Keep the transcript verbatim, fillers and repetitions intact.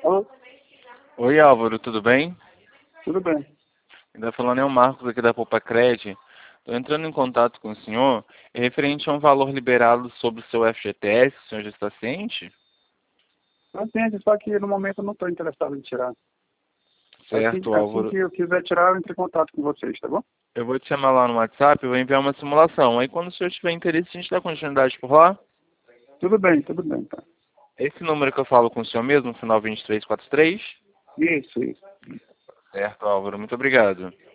Alô? Oi, Álvaro, tudo bem? Tudo bem. Ainda falando é o Marcos aqui da Popacred. Estou entrando em contato com o senhor é referente a um valor liberado sobre o seu F G T S. O senhor já está ciente? Eu entendo, só que no momento eu não estou interessado em tirar. Assim, Certo, assim Álvaro. que eu quiser tirar, eu entro em contato com vocês, tá bom? Eu vou te chamar lá no WhatsApp, eu vou enviar uma simulação. Aí quando o senhor tiver interesse, a gente dá continuidade por lá. Tudo bem, tudo bem, tá. Esse número que eu falo com o senhor mesmo, final vinte e três quarenta e três? Isso, isso. Certo, Álvaro. Muito obrigado.